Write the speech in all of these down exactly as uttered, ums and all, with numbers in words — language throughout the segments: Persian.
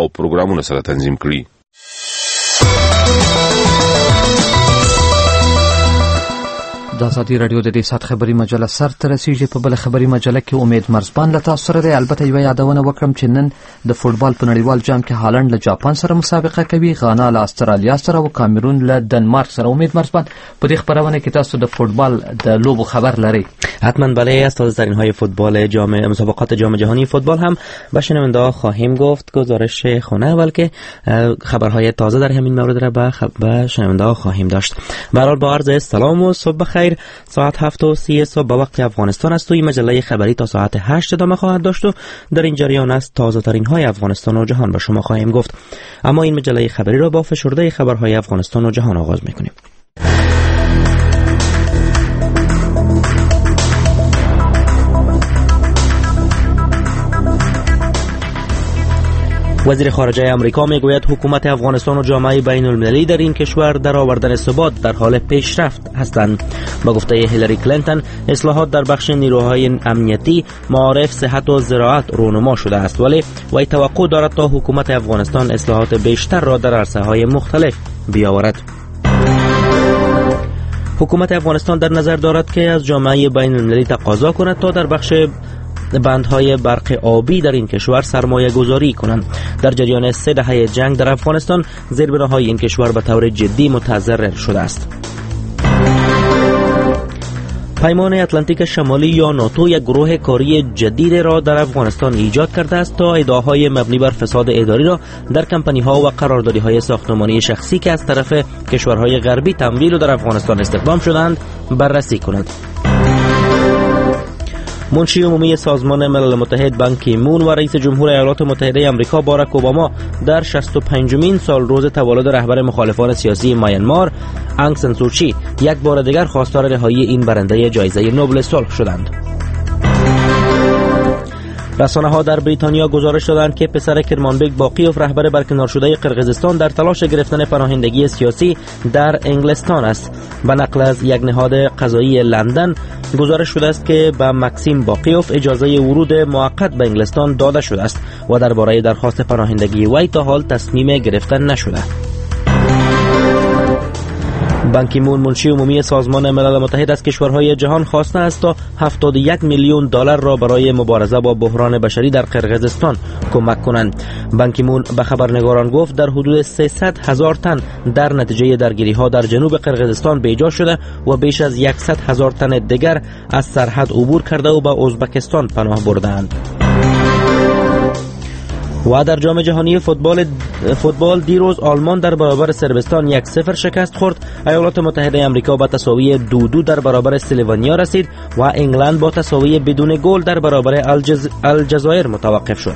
او پروګرامونه سره تنظیم کړي. د ازادي رادیو د دې سات خبري مجله سر ته رسیږي. په بل خبري مجله کې امید مرزبان له تاسو سره دی. البته یو یادونه وکړم چې نن د فوتبال په نړیوال جام کې هالند له جاپان سره مسابقه کوي، غانا له استرالیا سره او کامرون له دنمارک سره. امید مرزبان په دې خبرونه کې تاسو د فوتبال د لوبو خبر لري؟ حتما بله. از تازه ترین های فوتبال جام مسابقات جام جهانی فوتبال هم به شنونده ها خواهیم گفت. گزارش خونه بلکه خبرهای تازه در همین مورد را به خب شنونده ها خواهیم داشت. به هر حال با عرض سلام و صبح بخیر. ساعت هفت و سی صبح به وقت افغانستان است و این مجله خبری تا ساعت هشت ادامه خواهد داشت و در این جریان است تازه ترین های افغانستان و جهان به شما خواهیم گفت. اما این مجله خبری را با فشرده خبرهای افغانستان و جهان آغاز میکنیم. وزیر خارجه امریکا میگوید حکومت افغانستان و جامعه بین المللی در این کشور در آوردن ثبات در حال پیشرفت هستند. با گفته هیلاری کلینتون، اصلاحات در بخش نیروهای امنیتی، معارف، صحت و زراعت رونما شده است، ولی وی توقع دارد تا حکومت افغانستان اصلاحات بیشتر را در عرصه‌های مختلف بیاورد. حکومت افغانستان در نظر دارد که از جامعه بین المللی تقاضا کند تا در بخش بندهای برق آبی در این کشور سرمایه گذاری کنند. در جریان سه دهه جنگ در افغانستان زیربناهای این کشور به طور جدی متضرر شده است. پیمان اتلانتیک شمالی یا ناتو یک گروه کاری جدید را در افغانستان ایجاد کرده است تا ادعاهای مبنی بر فساد اداری را در کمپانی‌ها و قراردادی‌های ساختمانی شخصی که از طرف کشورهای غربی تمویل و در افغانستان استخدام شدند بررسی کند. منشی عمومی سازمان ملل متحد بان کی مون و رئیس جمهور ایالات متحده آمریکا باراک اوباما در شصت و پنجمین سال روز تولد رهبر مخالفان سیاسی میانمار آنگ سان سو چی یک بار دیگر خواستار رهایی این برنده جایزه نوبل صلح شدند. رسانه‌ها در بریتانیا گزارش دادند که پسر کرمانبک باقیوف رهبر برکنار شده قرقیزستان در تلاش گرفتن پناهندگی سیاسی در انگلستان است. به نقل از یک نهاد قضایی لندن گزارش شده است که به مکسیم باقیوف اجازه ورود موقت به انگلستان داده شده است و درباره درخواست پناهندگی وی تا حال تصمیم گرفتن نشده. بان کی مون منشی عمومی سازمان ملل متحد از کشورهای جهان خواسته است تا هفتاد و یک میلیون دلار را برای مبارزه با بحران بشری در قرقیزستان کمک کنند. بان کی مون به خبرنگاران گفت در حدود سیصد هزار تن در نتیجه درگیری‌ها در جنوب قرقیزستان بیجا شده و بیش از صد هزار تن دیگر از سرحد عبور کرده و به ازبکستان پناه بردند. و در جام جهانی فوتبال فوتبال دیروز آلمان در برابر صربستان یک صفر شکست خورد. ایالات متحده آمریکا با تساوی دو دو در برابر اسلوونیا رسید و انگلند با تساوی بدون گل در برابر الجز... الجزایر متوقف شد.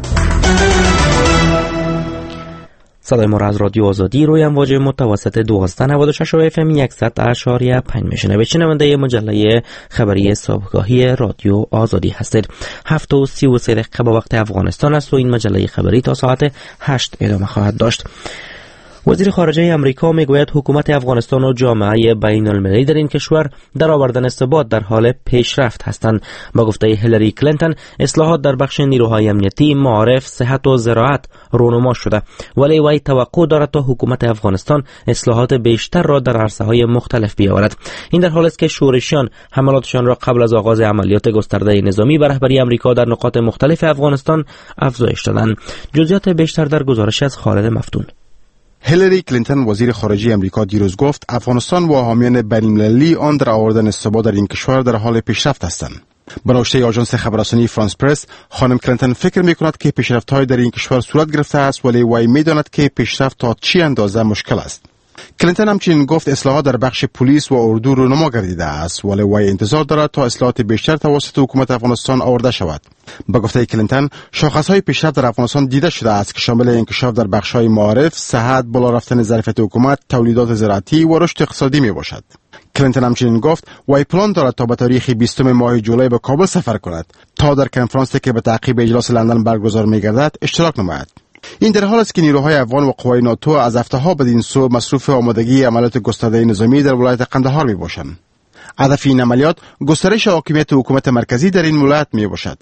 صدای ما را از رادیو آزادی روی امواج متوسط دویست و نود و شش و اف ام صد و شش و پنج میشنوید. شنونده مجله خبری صبحگاهی رادیو آزادی هستید. هفت و سی و سه دقیقه به وقت افغانستان است و این مجله خبری تا ساعت هشت ادامه خواهد داشت. وزیر خارجه امریکا میگوید حکومت افغانستان و جامعه بین المللی در این کشور در آوردن ثبات در حال پیشرفت هستند. با گفته هیلاری کلینتون، اصلاحات در بخش نیروهای امنیتی، معارف، صحت و زراعت رونما شده، ولی وی توقع دارد تا حکومت افغانستان اصلاحات بیشتر را در عرصه‌های مختلف بیاورد. این در حالی است که شورشیان حملاتشان را قبل از آغاز عملیات گسترده نظامی به رهبری امریکا در نقاط مختلف افغانستان افزایش دادند. جزئیات بیشتر در گزارش از خالد مفتون. هیلاری کلینتون وزیر خارجه امریکا دیروز گفت افغانستان و حامیان بین‌المللی آن در آوردن ثبات در این کشور در حال پیشرفت هستند. به نوشته آژانس خبررسانی فرانس پرس، خانم کلینتون فکر می‌کند که پیشرفت‌های در این کشور صورت گرفته است، ولی وی می‌داند که پیشرفت تا چه اندازه مشکل است. کلینتون همچنین گفت اصلاحات در بخش پلیس و اردو رونما گردیده است، ولی وی انتظار دارد تا اصلاحات بیشتر توسط حکومت افغانستان آورده شود. با گفته کلینتون، شاخص‌های پیشرفت در افغانستان دیده شده است که شامل انکشاف در بخش‌های معارف، صحت، بالا رفتن ظرفیت حکومت، تولیدات زراعتی و رشد اقتصادی میباشد. کلینتون همچنین گفت وی پلان دارد تا به تاریخ بیستم ماه جولای به کابل سفر کند تا در کنفرانسی که به تعقیب اجلاس لندن برگزار می‌گردد اشتراک نماید. این در حال است که نیروهای افغان و قوای ناتو از هفته‌ها بدین سو مصروف آمادگی عملیات گسترده نظامی در ولایت قندهار میباشند. هدف این عملیات گسترش حاکمیت حکومت مرکزی در این ولایت میباشد.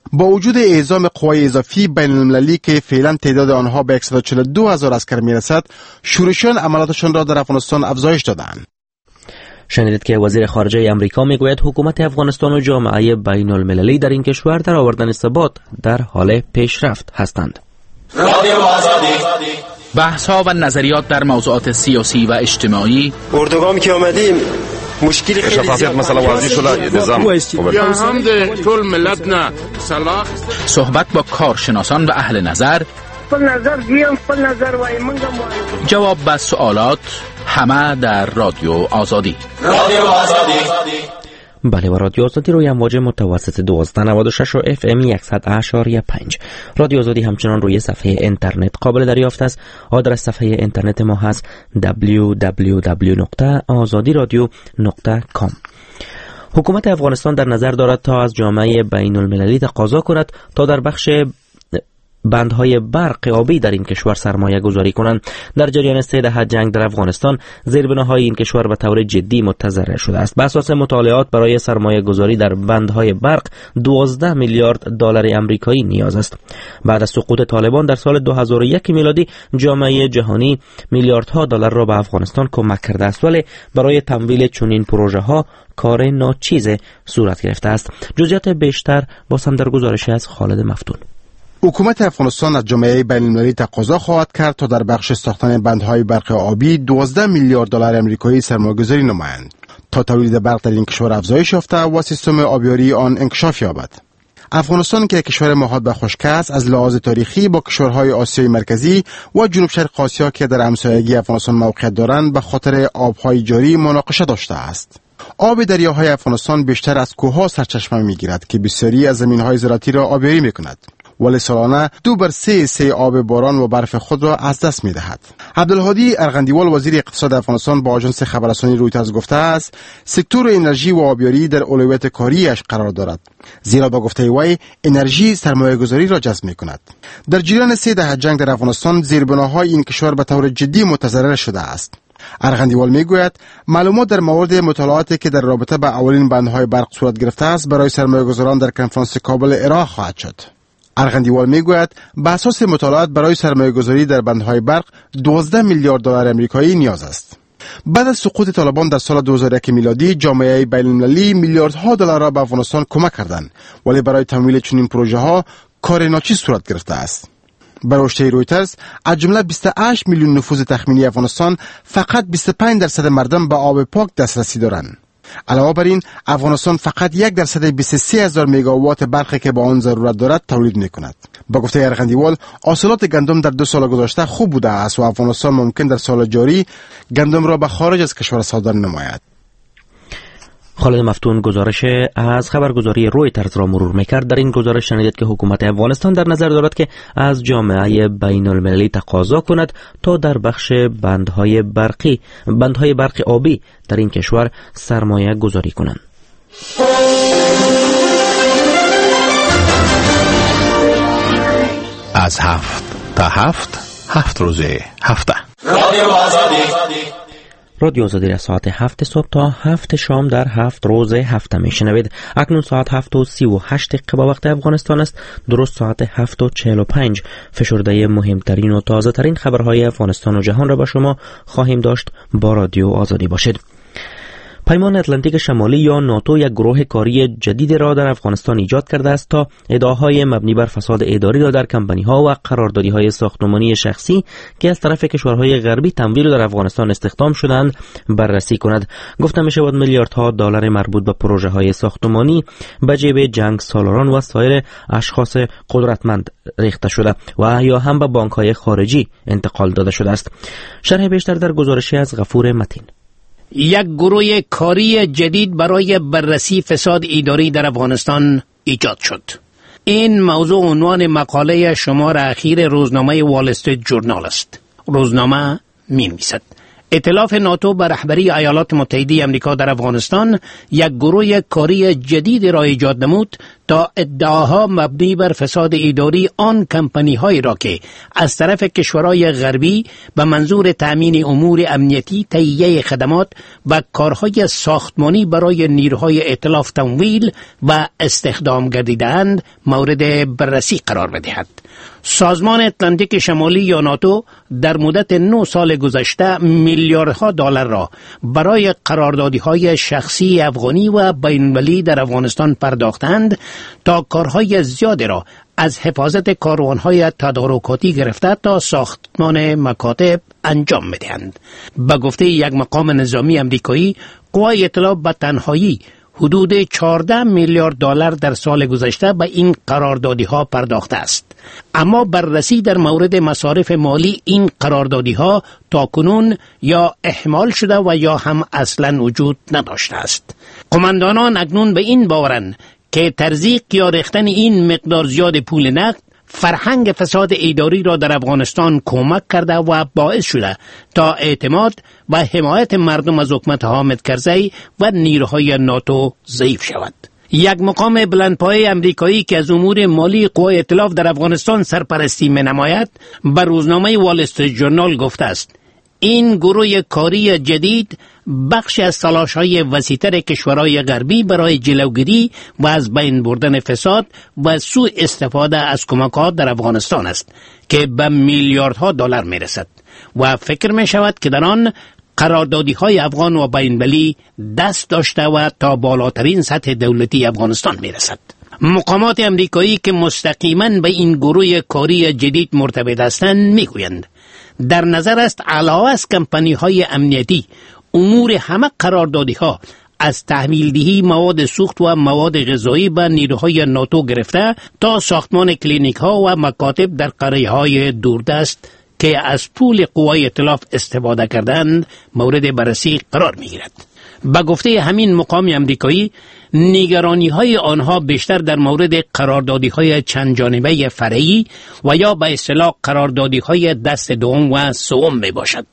با وجود اعزام قوای اضافی بین المللی که فعلا تعداد آنها به صد و چهل و دو هزار عسکر میرسد، شورشیان عملاتشان را در افغانستان افزایش دادند. شنیدید که وزیر خارجه امریکا میگوید حکومت افغانستان و جامعه بین المللی در این کشور در آوردن ثبات در حال پیشرفت هستند. بحث ها و نظریات در موضوعات سیاسی و اجتماعی. اردوگامی که آمدیم مشکلی خیلی شفافیت مثلا واضح شده نظام صحبت با کارشناسان و اهل نظر، جواب به سوالات، همه در رادیو آزادی. رادیو آزادی بله، و رادیو آزادی روی امواج متوسط دوازده نود و شش و اف ام صد اشاریه پنج. رادیو آزادی همچنان روی صفحه اینترنت قابل دریافت است. آدرس صفحه اینترنت ما هست دبلیو دبلیو دبلیو نقطه آزادی رادیو نقطه کام. حکومت افغانستان در نظر دارد تا از جامعه بین المللی تقاضا کند تا در بخش بندهای برق آبی در این کشور سرمایه گذاری کنند. در جریان سه دهه جنگ در افغانستان زیربناهای این کشور به طور جدی متضرر شده است. به اساس مطالعات برای سرمایه گذاری در بندهای برق دوازده میلیارد دلار آمریکایی نیاز است. بعد از سقوط طالبان در سال دو هزار و یک میلادی جامعه جهانی میلیاردها دلار را به افغانستان کمک کرده است، ولی برای تمویل چنین پروژه ها کار ناچیز صورت گرفته است. جزئیات بیشتر با صندر گزارشی از خالد مفتون. حکومت افغانستان از جامعه بین المللی تقاضا خواهد کرد تا در بخش ساختن بندهای برق آبی دوازده میلیارد دلار آمریکایی سرمایه‌گذاری نمایند تا تولید برق در این کشور افزایش یافته و سیستم آبیاری آن انکشاف یابد. افغانستان که کشور محاط به خشکی است، از لحاظ تاریخی با کشورهای آسیای مرکزی و جنوب شرق آسیا که در همسایگی افغانستان موقعیت دارند به خاطر آبهای جاری مناقشه داشته است. آب دریاهای افغانستان بیشتر از کوه‌ها سرچشمه می‌گیرد که بسیاری از زمین‌های زراعتی را آبیاری می‌کند، ولی سالانه دو بر سه سه آب باران و برف خود را از دست می‌دهد. عبدالهادی ارغندیوال وزیر اقتصاد افغانستان با آژانس خبررسانی رویترز گفته است سکتور انرژی و آبیاری در اولویت کاریش قرار دارد، زیرا با گفته وی انرژی سرمایه‌گذاری را جذب می‌کند. در جریان سه دهه جنگ در افغانستان زیربناهای این کشور به طور جدی متضرر شده است. ارغندیوال میگوید معلومات در مورد مطالعاتی که در رابطه با اولین بندهای برق صورت گرفته است برای سرمایه‌گذاران در کنفرانس کابل ارائه خواهد شد. ارغندیوال میگوید به اساس مطالعات برای سرمایه‌گذاری در بندهای برق دوازده میلیارد دلار آمریکایی نیاز است. بعد از سقوط طالبان در سال دو هزار و یک میلادی جامعه بین المللی میلیاردها دلار را به افغانستان کمک کردند، ولی برای تمویل چنین پروژه ها کار ناچیز صورت گرفته است. بر گفته رویترز از جمله بیست و هشت میلیون نفوذ تخمینی افغانستان فقط بیست و پنج درصد مردم به آب پاک دسترسی دارند. علاوه بر این افغانستان فقط یک درصد بیست و سه هزار مگاوات برقی که با آن ضرورت دارد تولید می‌کند. با گفته ارغندیوال حاصلات گندم در دو سال گذشته خوب بوده است و افغانستان ممکن در سال جاری گندم را به خارج از کشور صادر نماید. خالد مفتون گزارش از خبرگزاری رویترز را مرور میکرد. در این گزارش شنیدید که حکومت افغانستان در نظر دارد که از جامعه بین المللی تقاضا کند تا در بخش بندهای برقی بندهای برق آبی در این کشور سرمایه گذاری کنند. از هفت تا هفت هفت روزه هفته رادیو آزادی رادیو آزادی را ساعت هفت صبح تا هفت شام در هفت روز هفته میشنوید. اکنون ساعت هفت و سی و هشت دقیقه با وقت افغانستان است. درست ساعت هفت و چهل و پنج فشرده مهمترین و تازه ترین خبرهای افغانستان و جهان را با شما خواهیم داشت. با رادیو آزادی باشید. پیمان اتلانتیک شمالی یا ناتو یک گروه کاری جدید را در افغانستان ایجاد کرده است تا ادعاهای مبنی بر فساد اداری را در کمپانی‌ها و قراردادی‌های ساختمانی شخصی که از طرف کشورهای غربی تمویل در افغانستان استخدام شدند بررسی کند. گفته می‌شود میلیاردها دلار مربوط به پروژه‌های ساختمانی به جیب جنگ سالاران و سایر اشخاص قدرتمند ریخته شده و یا هم به بانک‌های خارجی انتقال داده شده است. شرح بیشتر در گزارشی از غفور متین. یک گروه کاری جدید برای بررسی فساد اداری در افغانستان ایجاد شد. این موضوع عنوان مقاله شمار اخیر روزنامه وال استریت جورنال است. روزنامه می‌نویسد ائتلاف ناتو به رهبری ایالات متحده آمریکا در افغانستان یک گروه کاری جدید را ایجاد نمود تا ادعاها مبنی بر فساد اداری آن کمپانی های را که از طرف کشورهای غربی به منظور تأمین امور امنیتی، تهیه خدمات و کارهای ساختمانی برای نیروهای ائتلاف تمویل و استخدام گردیده‌اند مورد بررسی قرار بدهد. سازمان اتلانتیک شمالی یا ناتو در مدت نه سال گذشته میلیاردها دلار را برای قراردادی‌های شخصی افغانی و بین‌المللی در افغانستان پرداختند تا کارهای زیادی را از حفاظت کاروانهای تدارکاتی گرفته تا ساختمان مکاتب انجام می‌دهند. به گفته یک مقام نظامی امریکایی، قوای اطلاع به تنهایی حدود چهارده میلیارد دلار در سال گذشته به این قراردادی‌ها پرداخته است. اما بررسی در مورد مصارف مالی این قراردادی‌ها تاکنون یا اهمال شده و یا هم اصلاً وجود نداشته است. قماندانان اکنون به این باورند که تزریق یا ریختن این مقدار زیاد پول نقد فرهنگ فساد اداری را در افغانستان کمک کرده و باعث شده تا اعتماد و حمایت مردم از حکومت حامد کرزی و نیروهای ناتو ضعیف شود. یک مقام بلندپایه امریکایی که از امور مالی قوای ائتلاف در افغانستان سرپرستی می‌نماید به روزنامه وال استریت ژورنال گفته است این گروه کاری جدید بخش از تلاش‌های وسیع‌تر کشورهای غربی برای جلوگیری و از بین بردن فساد و سوء استفاده از کمک‌ها در افغانستان است که به میلیاردها دلار می‌رسد و فکر می‌شود که در آن قراردادی‌های افغان و بین‌المللی دست داشته و تا بالاترین سطح دولتی افغانستان می‌رسد. مقامات امریکایی که مستقیما به این گروه کاری جدید مرتبط هستند می‌گویند در نظر است علاوه از کمپانی‌های امنیتی امور همه قراردادی‌ها از تحویل دهی مواد سوخت و مواد غذایی به نیروهای ناتو گرفته تا ساختمان کلینیک‌ها و مکاتب در قریه‌های دوردست که از پول قوای ائتلاف استفاده کردند مورد بررسی قرار می‌گیرد. به گفته همین مقام امریکایی، نگرانی‌های آنها بیشتر در مورد قراردادی‌های چند جانبه فرعی و یا به اصطلاح قراردادی‌های دست دوم و سوم میباشد.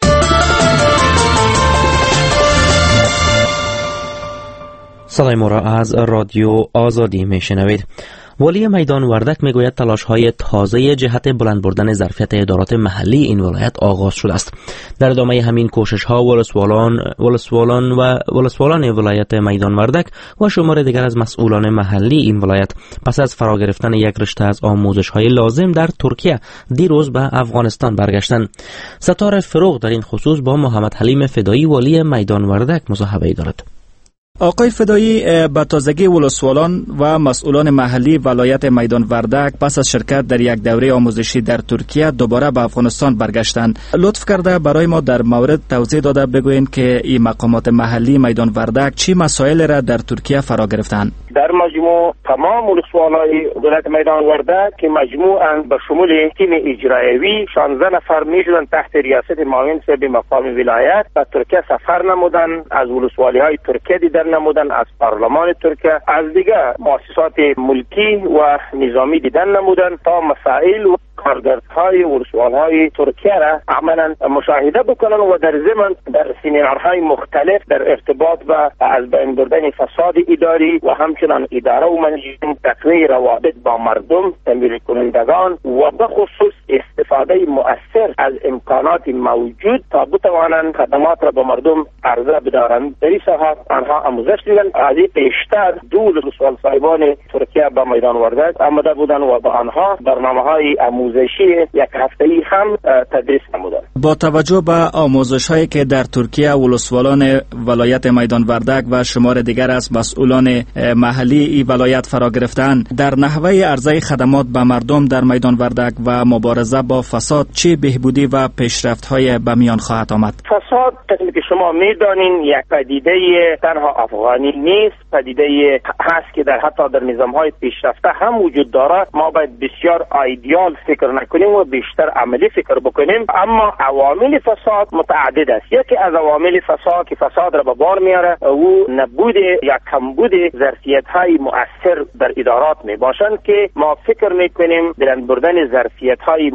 صدای ما را از رادیو آزادی میشنوید. والی میدان وردک میگوید تلاش‌های تازه جهت بلند بردن ظرفیت ادارات محلی این ولایت آغاز شده است. در ادامه همین کوشش‌ها ولسوالان ولسوالان و ولسوالان ولایت میدان وردک و شمار دیگر از مسئولان محلی این ولایت پس از فرا گرفتن یک رشته از آموزش‌های لازم در ترکیه دیروز به افغانستان برگشتند. ستاره فروغ در این خصوص با محمد حلیم فدایی والی میدان وردک مصاحبه دارد. آقای فدایی، به تازگی ولسوالان و مسئولان محلی ولایت میدان وردک پس از شرکت در یک دوره آموزشی در ترکیه دوباره به افغانستان برگشتند. لطف کرده برای ما در مورد توضیح داده بگوین که این مقامات محلی میدان وردک چی مسائل را در ترکیه فرا گرفتند؟ در مجموع تمام ولسوالای ولایت میدان وردک که مجموعاً به شمول تیم اجرایی شانزده نفر میشدن تحت ریاست معاون صاحب مقام ولایت به ترکیه سفر نمودن، از ولسوالی‌های ترکیه دیدن نمودن، از پارلمان ترکیه، از دیگر مؤسسات ملکی و نظامی دیدن نمودن تا مسائل و کارگردهای ولسوال‌های ترکیه را عملاً مشاهده بکنن و در ضمن در سمینارهای مختلف در ارتباط با از بین بردن فساد اداری و همچنان اداره و منجمه تقویت روابط با مردم، تمویل کنندگان و به خصوص استفاده مؤثر از امکانات موجود تا بتوانند خدمات را به مردم عرضه بدارند. در این ساحه آنها آموزش دیدن. از این پیشتر دو ولسوال صاحبان ترکیه به میدان وردک آمده بودند و به آنها برنامه‌های آموزشی یک هفته‌ای هم تدریس نمودند. با توجه به آموزش‌هایی که در ترکیه ولسوالان ولایت میدان وردک و شمار دیگر از مسئولان محلی این ولایت فرا گرفتند، در نحوه عرضه خدمات به مردم در میدان وردک و مبارزه با فساد چه بهبودی و پیشرفت‌های به میان خواهد آمد؟ فساد طبق که شما می‌دانید یک پدیده تنها افغانی نیست، پدیده هست که در حتی در نظام‌های پیشرفته هم وجود دارد. ما باید بسیار ایدئال فکر نکنیم و بیشتر عملی فکر بکنیم. اما عوامل فساد متعدد است. یکی از عوامل فساد که فساد را به بار میاره او نبود یا کمبود ظرفیت‌های مؤثر در ادارات می باشند که ما فکر میکنیم بلند بردن ظرفیت‌های مؤثر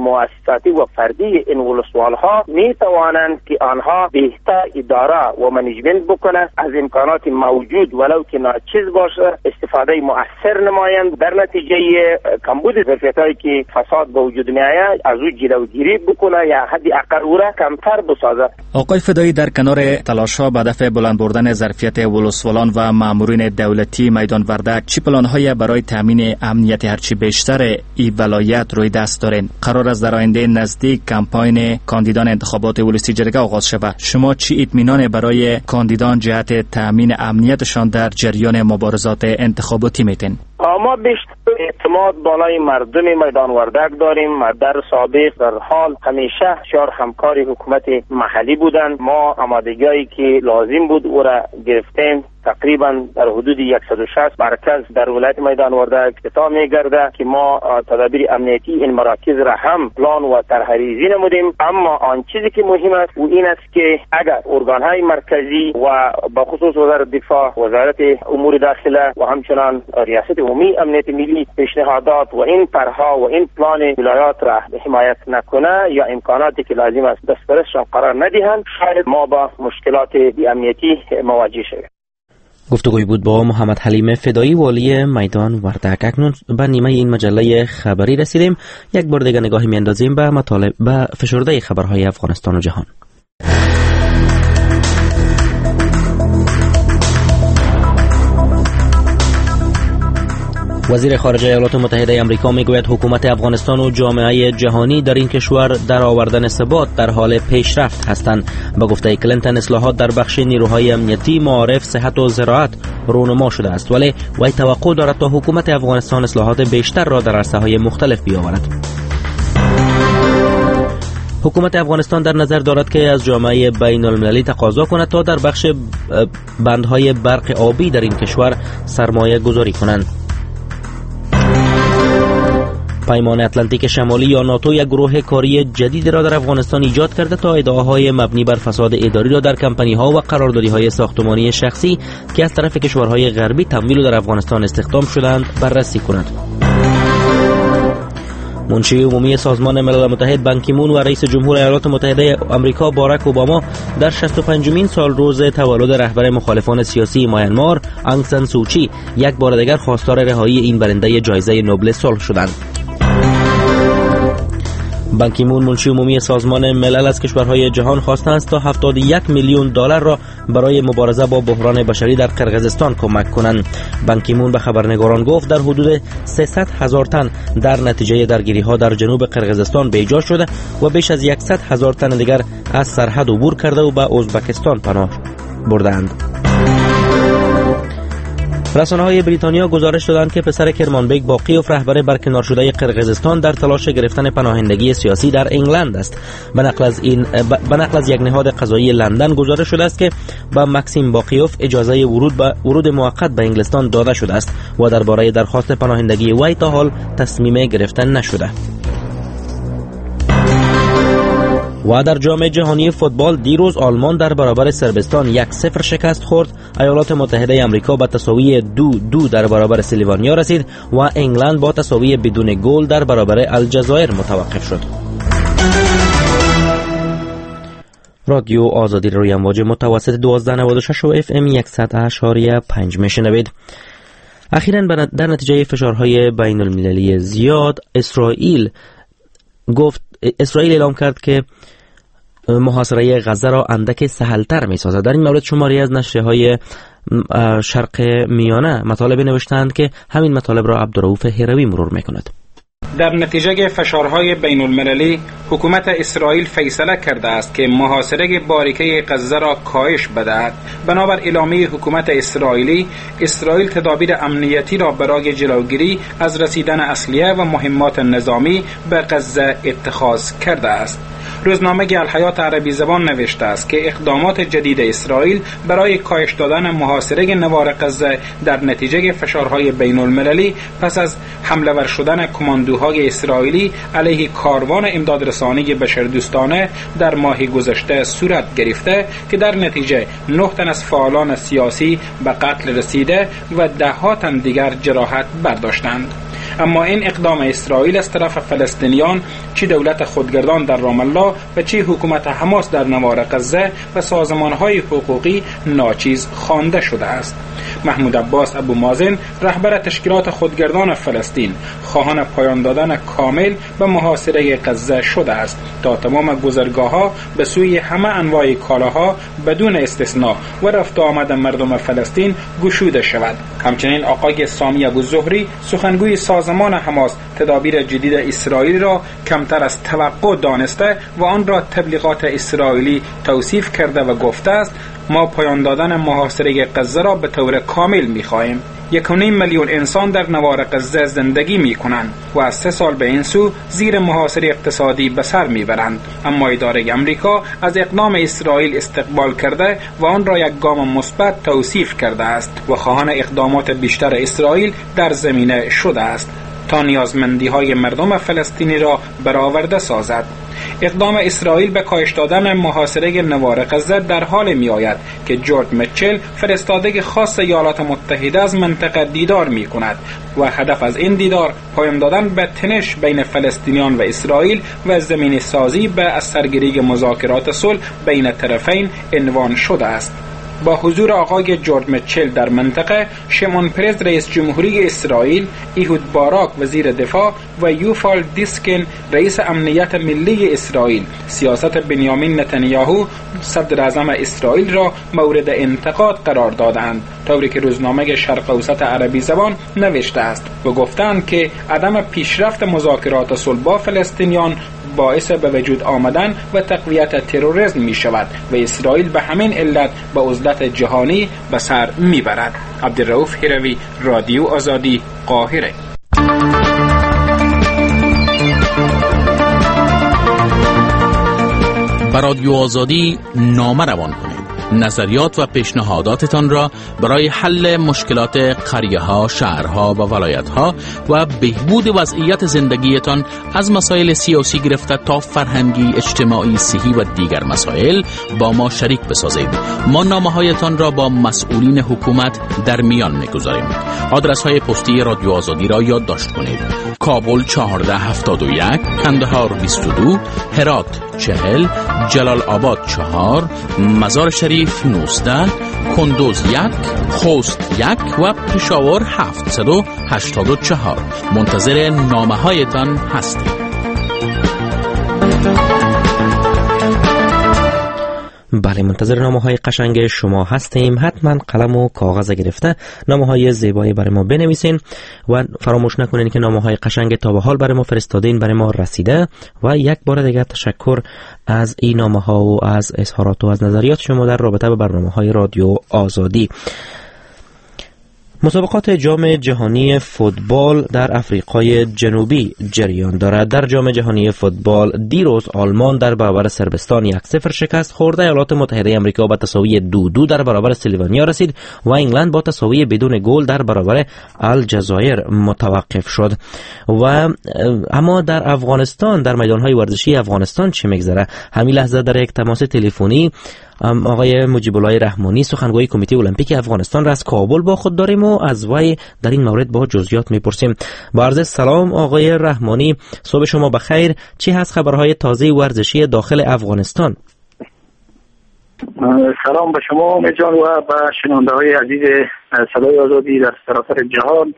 مؤسساتی و فردی این ولسوالها می توانند که آنها بهتر اداره و منیجمنت بکنه، از امکانات موجود ولو که ناچیز باشه استفاده مؤثر نمایند، در نتیجه کمبود ظرفیتایی که فساد به وجود می آید از او جلوگیری بکنه یا حدی اقل او را کمتر بسازه. آقای فدایی، در کنار تلاش‌ها به دفع بلند بردن ظرفیت ولسوالان و مامورین دولتی میدان وردک، چه پلان‌هایی برای تامین امنیت هرچی بیشتر این ولایت روی دست دارین؟ قرار است در آینده نزدیک کمپاین کاندیدان انتخابات ولسی جرگه آغاز شود. شما چه اطمینان برای کاندیدان جهت تامین امنیتشان در جریان مبارزات انتخاباتی میتین؟ ما بیشتر اعتماد بالای مردم میدان وردک داریم. در سابق در حال همیشه شار همکار حکومت محلی بودند. ما آمادگی‌ای که لازم بود او را گرفتیم. تقریبا در حدود صد و شصت مرکز در ولایت میدان وردک افتتاح می‌گرده که ما تدابیر امنیتی این مراکز را هم پلان و طرح‌ریزی نمودیم. اما آن چیزی که مهم است و این است که اگر ارگان‌های مرکزی و به خصوص وزارت دفاع، وزارت امور داخله و همچنان ریاست عمومی امنیت ملی پیشنهادات و این طرح‌ها و این پلان ولایات را حمایت نکنه یا امکاناتی که لازم است دسترسشان قرار ندهند، شاید ما با مشکلات امنیتی مواجه شویم. گفتگوی بود با محمد حلیم فدایی، والی میدان وردک. اکنون به نیمه این مجله خبری رسیدیم. یک بار دیگه نگاهی میاندازیم به مطالب به فشرده خبرهای افغانستان و جهان. وزیر خارجه ایالات متحده آمریکا میگوید حکومت افغانستان و جامعه جهانی در این کشور در آوردن ثبات در حال پیشرفت هستند. به گفته کلینتون، اصلاحات در بخش نیروهای امنیتی، معارف، صحت و زراعت رونما شده است، ولی وی توقع دارد تا حکومت افغانستان اصلاحات بیشتر را در عرصه‌های مختلف بیاورد. حکومت افغانستان در نظر دارد که از جامعه بین المللی تقاضا کند تا در بخش بندهای برق آبی در این کشور سرمایه گذاری کنند. پیمان اتلانتیک شمالی یا ناتو یک گروه کاری جدید را در افغانستان ایجاد کرده تا ادعاهای مبنی بر فساد اداری را در کمپانی‌ها و قراردادی‌های ساختمانی شخصی که از طرف کشورهای غربی تمویل و در افغانستان استخدام شدند بررسی کند. منشی عمومی سازمان ملل متحد بان کی مون و رئیس جمهور ایالات متحده آمریکا باراک اوباما در شصت و پنجمین سال روز تولد رهبر مخالفان سیاسی میانمار آنگ سان سوچی یک بار دیگر خواستار رهایی این برنده جایزه نوبل صلح شدند. بان کی مون منشی عمومی سازمان ملل از کشورهای جهان خواسته است تا هفتاد و یک میلیون دلار را برای مبارزه با بحران بشری در قرقیزستان کمک کنند. بان کی مون به خبرنگاران گفت در حدود سیصد هزار تن در نتیجه درگیری‌ها در جنوب قرقیزستان بیجا شده و بیش از صد هزار تن دیگر از سرحد عبور کرده و به ازبکستان پناه بردند. رسانه‌های بریتانیا گزارش دادند که پسر کرمانبک باقیوف رهبر برکنار شده قرقیزستان در تلاش گرفتن پناهندگی سیاسی در انگلند است. به نقل از این به نقل از یک نهاد قضایی لندن گزارش شده است که با مکسیم باقیوف اجازه ورود به ورود موقت به انگلستان داده شده است و درباره درخواست پناهندگی وی تا حال تصمیم گرفتن نشده. و در جام جهانی فوتبال دیروز آلمان در برابر صربستان یک صفر شکست خورد. ایالات متحده آمریکا با تساوی دو دو در برابر اسلوونیا رسید و انگلند با تساوی بدون گل در برابر الجزایر متوقف شد. رادیو آزادی روی امواج متوسط دوازده نود و شش و اف ام صد اشاری پنج میشنوید. اخیراً در نتیجه فشارهای بین المللی زیاد اسرائیل گفت اسرائیل اعلام کرد که محاصره غزه را اندک سهل‌تر می‌سازد. در این مورد شماری از نشریه‌های شرق میانه مطالب نوشتند که همین مطالب را عبدالرؤوف هروی مرور می‌کند. در نتیجه فشارهای بین المللی حکومت اسرائیل فیصله کرده است که محاصره باریکه غزه را کاهش بدهد. بنابر اعلامیه حکومت اسرائیلی، اسرائیل تدابیر امنیتی را برای جلوگیری از رسیدن اسلحه و مهمات نظامی به غزه اتخاذ کرده است. روزنامه الحیات عربی زبان نوشته است که اقدامات جدید اسرائیل برای کاهش دادن محاصره نوار غزه در نتیجه فشارهای بین المللی پس از حمله ور شدن کماندوهای اسرائیلی علیه کاروان امدادرسانی بشردوستانه در ماه گذشته صورت گرفته که در نتیجه نه تن از فعالان سیاسی به قتل رسیده و ده ها تن دیگر جراحت برداشتند. اما این اقدام اسرائیل از طرف فلسطینیان، چی دولت خودگردان در رام الله و چی حکومت حماس در نوار غزه و سازمان‌های حقوقی ناچیز خوانده شده است. محمود عباس ابو مازن، رهبر تشکیلات خودگردان فلسطین، خواهان پایان دادن کامل به محاصره غزه شده است تا تمام گذرگاه‌ها به سوی همه انواع کالاها بدون استثناء و رفت و آمد مردم فلسطین گشوده شود. همچنین آقای سامی ابو زهری، سخنگوی سازمان حماس، تدابیر جدید اسرائیل را کمتر از توقع دانسته و آن را تبلیغات اسرائیلی توصیف کرده و گفته است ما پایان دادن محاصره غزه را به طور کامل می‌خواهیم. یک و نیم میلیون انسان در نوار غزه زندگی می‌کنند و از سه سال به این سو زیر محاصره اقتصادی به سر می‌برند، اما اداره امریکا از اقدام اسرائیل استقبال کرده و آن را یک گام مثبت توصیف کرده است و خواهان اقدامات بیشتر اسرائیل در زمینه شده است تا نیازمندی‌های مردم فلسطینی را برآورده سازد. اقدام اسرائیل به کاهش دادن محاصره نوار غزه در حال می آید که جورج میچل، فرستاده خاص ایالات متحده از منطقه دیدار می کند و هدف از این دیدار پایان دادن به تنش بین فلسطینیان و اسرائیل و زمینه سازی به از سرگیری مذاکرات صلح بین طرفین عنوان شده است. با حضور آقای جورج میچل در منطقه، شمون پرز رئیس جمهوری اسرائیل، ایهود باراک وزیر دفاع و یوفال دیسکن رئیس امنیت ملی اسرائیل سیاست بنیامین نتانیاهو صدر اعظم اسرائیل را مورد انتقاد قرار دادند، طوری که روزنامه شرق اوسط عربی زبان نوشته است و گفتند که عدم پیشرفت مذاکرات صلح با فلسطینیان باعث به وجود آمدن و تقویت تروریسم می شود و اسرائیل به همین علت به عزلت جهانی به سر می برد. عبدالرؤوف هروی، رادیو آزادی، قاهره. به رادیو آزادی نامه روان کنید. نظریات و پیشنهاداتتان را برای حل مشکلات قریه‌ها، شهرها و ولایت‌ها و بهبود وضعیت زندگیتان از مسائل سیاسی گرفته تا فرهنگی، اجتماعی، صحی و دیگر مسائل با ما شریک بسازید. ما نامه‌هایتان را با مسئولین حکومت در میان می‌گذاریم. آدرس‌های پستی رادیو آزادی را یادداشت کنید: کابل چهارده هفتاد و یک، کندهار بیست و دو، هرات چهل، جلال آباد چهار، مزار شریف نوزده، کندوز یک، خوست یک و پشاور هفتصد و هشتاد و چهار. منتظر نامه هایتان هستیم. بله، منتظر نامه های قشنگ شما هستیم. حتما قلم و کاغذ گرفته نامه های زیبایی برای ما بنویسین و فراموش نکنین که نامه های قشنگ تا به حال برای ما فرستادین برای ما رسیده و یک بار دیگه تشکر از این نامه ها و از اظهارات و از نظریات شما در رابطه با برنامه های رادیو آزادی. مسابقات جام جهانی فوتبال در آفریقای جنوبی جریان دارد. در جام جهانی فوتبال دیروز آلمان در برابر صربستان یک صفر شکست خورد. ایالات متحده آمریکا با تساوی دو دو در برابر سلوونیا رسید و انگلند با تساوی بدون گل در برابر الجزایر متوقف شد. و اما در افغانستان، در میدانهای ورزشی افغانستان چه میگذره؟ همین لحظه در یک تماس تلفنی آقای مجیب الله رحمانی، سخنگوی کمیته المپیک افغانستان را از کابل با خود داریم و از وی در این مورد با جزئیات میپرسیم. با عرض سلام آقای رحمانی، صبح شما بخیر. چی هست خبرهای تازه ورزشی داخل افغانستان؟ سلام به شما میجان و به شنونده های عزیز صدای آزادی در سراسر جهان.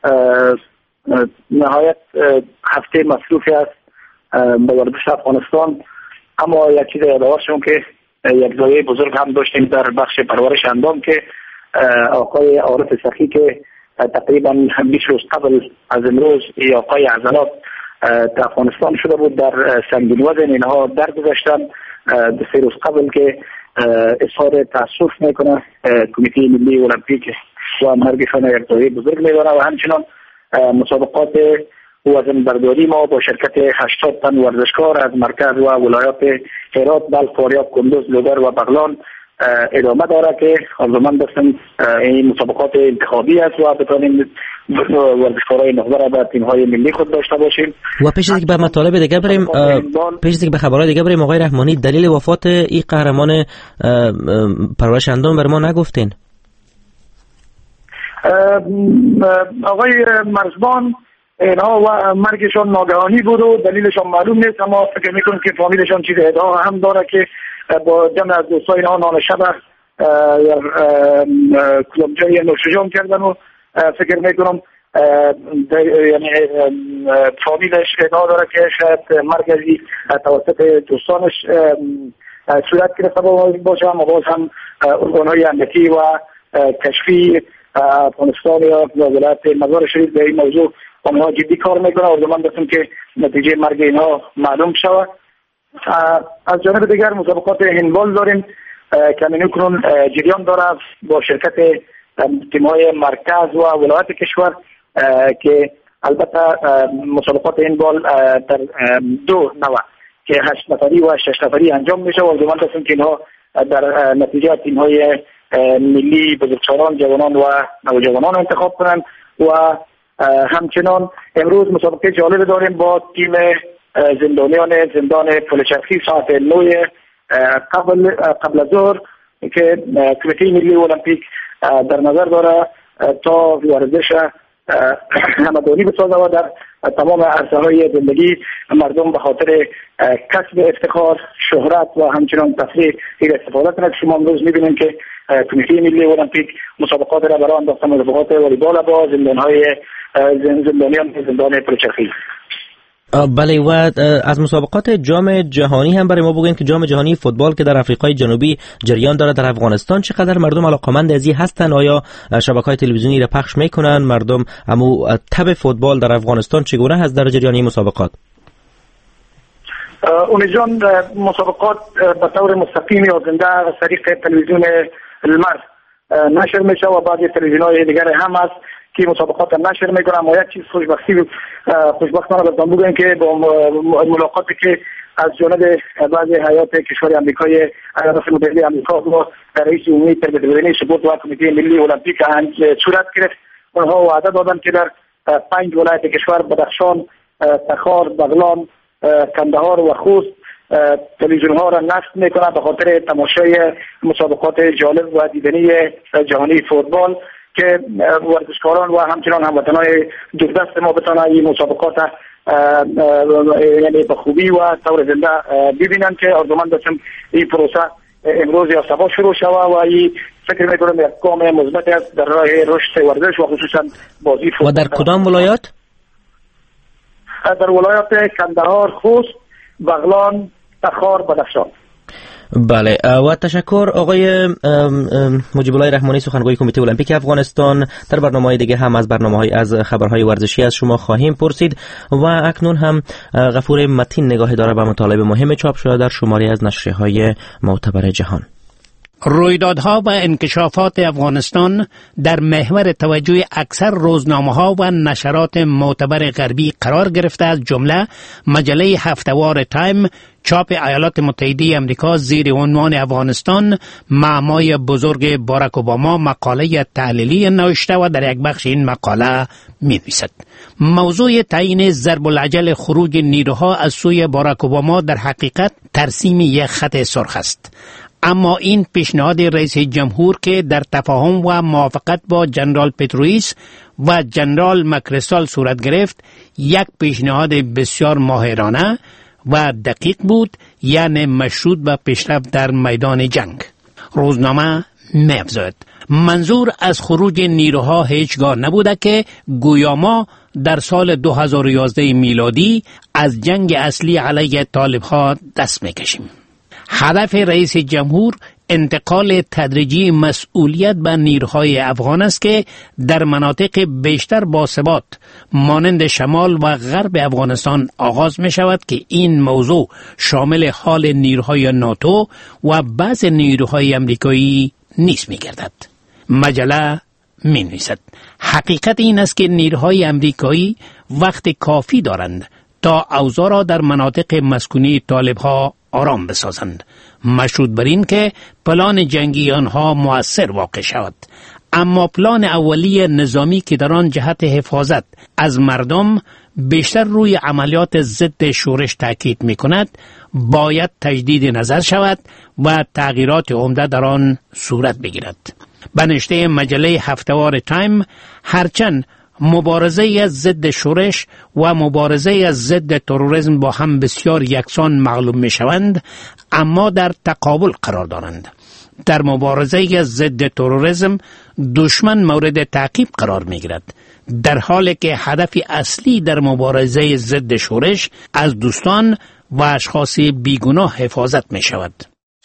نهایت هفته مصروفی است به ورزش افغانستان، اما یک چیز یادآور شما که یک زایه بزرگ هم داشتیم در بخش پرورش اندام که آقای عارف سخی که تقریبا بیست روز قبل از امروز ای آقای عضلات در افغانستان شده بود، در سنگین وزن اینها درگذشتن. دو سه روز قبل که اظهار تاسف میکنه کمیته ملی المپیک و مرگشان یک زایه بزرگ میبره و همچنان مسابقات وزن برداری ما با شرکت هشتاد تن ورزشکار از مرکز و ولایات هرات، بلخ، فاریاب، کندوز، لوگر و بغلان ادامه داره که آرزومند هستیم این مسابقات انتخابی است و بتوانیم ورزشکارای نخبه را به تیم‌های ملی خود داشته باشیم. و پیش از اینکه به مطالب دیگه بریم، پیش از اینکه به خبرهای دیگه بریم، آقای رحمانی، دلیل وفات این قهرمان پرورش اندام بر ما نگفتین؟ آقای مرزبان اینها و مرگشان ناگهانی بود و دلیلشان معلوم نیست، اما فکر میکنم که فامیلشان چیز ادعا هم داره که با جمع از دوستای اینها نان شب کلوبجای نوشجان کردن و فکر میکنم یعنی فامیلش ادعا داره که شاید مرگزی توسط دوستانش صورت گرفته باشه، اما باز هم ارگانهای امنیتی و کشفی افغانستان یا ولایت مزار شریف به این موضوع آنها جدی کار میکنه. امیدوارم هستم که نتیجه مرگ اینها معلوم شود. از جانب دیگر مسابقات هندبال داریم که همین کنون جریان داره با شرکت تیم‌های مرکز و ولایت کشور که البته مسابقات هندبال در دو نوع که هشت نفری و شش نفری انجام میشه و امیدوارم هستم که اینها در نتیجه تیم‌های ملی بزرگسالان، جوانان و نوجوانان انتخاب کنن. و همچنان امروز مسابقه جالب داریم با تیم زندانیان زندان پلچرخی ساعت نو قبل قبل از ظهر که کمیته ملی المپیک در نظر داره تا ورزش همدانی بسازه و در تمام عرصه‌های زندگی مردم به خاطر کسب افتخار، شهرت و همچنان تفریح استفاده کنند. شما امروز می‌بینید که کمیته ملی المپیک مسابقات را برای انداخته، مسابقات والیبال با زندان‌های زندانیان زندان پلچرخی. بله، و از مسابقات جام جهانی هم برای ما بگوین که جام جهانی فوتبال که در آفریقای جنوبی جریان داره در افغانستان چقدر مردم علاقه‌مند از این هستن؟ آیا شبکه‌های تلویزیونی را پخش میکنن؟ مردم امو تب فوتبال در افغانستان چگونه هست در جریان این مسابقات؟ اون جان مسابقات به طور مستقیم یا زنده از طریق تلویزیون المرز نشر میشه و بعضی تلویزیون‌های دیگر هم هست که مسابقات نشر میکنن. اما یک چیز خوشبختی خوشبختانه بازم بگویم که با ملاقاتی که از جانب بعضی هیئات کشور آمریکایی ایالات متحده آمریکا با رئیس عمومی تربیت بدنی سپورت و کمیته ملی المپیک صورت گرفت، اونها وعده دادن که در پنج ولایت کشور بدخشان، تخار، بغلان، کندهار و خوست تلویزیون ها را نصب میکنه به خاطر تماشای مسابقات جالب و دیدنی جهانی فوتبال که ورزشکاران و همچنان هموطنان دوردست ما بتونن این مسابقات یعنی به خوبی و طور زنده ببینن که آرزومند داشتم این پروسه امروز یا صبح شروع شود و این فکر میکنم یک گام مثبت است در راه رشد ورزش و خصوصا بازی فوتبال. و در کدام ولایات؟ در ولایات کندهار، خوست، بغلان، تخار، بدخشان. بله، و تشکر آقای مجیب الله رحمانی، سخنگوی کمیته المپیک افغانستان. در برنامه‌های دیگه هم از برنامه‌های از خبرهای ورزشی از شما خواهیم پرسید و اکنون هم غفور متین نگاه داره به مطالب مهم چاپ شده در شماری از نشریه‌های معتبر جهان. رویدادها و انکشافات افغانستان در محور توجه اکثر روزنامه‌ها و نشرات معتبر غربی قرار گرفته، از جمله مجله هفته‌وار تایم چاپ ایالات متحده آمریکا زیر عنوان افغانستان معمای بزرگ باراک اوباما مقاله تحلیلی نوشته و در یک بخش این مقاله می‌نویسد موضوع تعیین ضرب العجل خروج نیروها از سوی باراک اوباما در حقیقت ترسیم یک خط سرخ است. اما این پیشنهاد رئیس جمهور که در تفاهم و موافقت با جنرال پترویس و جنرال مکرسال صورت گرفت، یک پیشنهاد بسیار ماهرانه و دقیق بود، یعنی مشروط به پیشرفت در میدان جنگ. روزنامه می‌افزاید منظور از خروج نیروها هیچگاه نبوده که گویا ما در سال دو هزار و یازده میلادی از جنگ اصلی علیه طالب‌ها دست می‌کشیم. هدف رئیس جمهور انتقال تدریجی مسئولیت به نیروهای افغان است که در مناطق بیشتر باثبات مانند شمال و غرب افغانستان آغاز می شود که این موضوع شامل حال نیروهای ناتو و بعض نیروهای امریکایی نیز می گردد. مجله می نویسد حقیقت این است که نیروهای امریکایی وقت کافی دارند تا اوضاع را در مناطق مسکونی طالب‌ها آرام بسازند، مشروط بر این که پلان جنگی آنها مؤثر واقع شود. اما پلان اولیه نظامی که در آن جهت حفاظت از مردم بیشتر روی عملیات ضد شورش تاکید می کند، باید تجدید نظر شود و تغییرات عمده در آن صورت بگیرد. به نشته مجله هفته‌وار تایم، هرچند مبارزه ضد شورش و مبارزه ضد تروریسم با هم بسیار یکسان معلوم می شوند، اما در تقابل قرار دارند. در مبارزه ضد تروریسم دشمن مورد تعقیب قرار می گیرد، در حالی که هدف اصلی در مبارزه ضد شورش از دوستان و اشخاص بیگناه حفاظت می شود.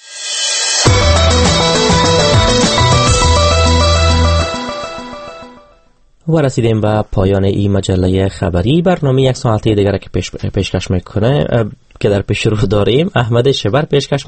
و رسیدیم به پایان این مجله خبری. برنامه یک ساعته دیگر که پیش پیشکش میکنه که در پیش رو داریم احمد شبر پیشکش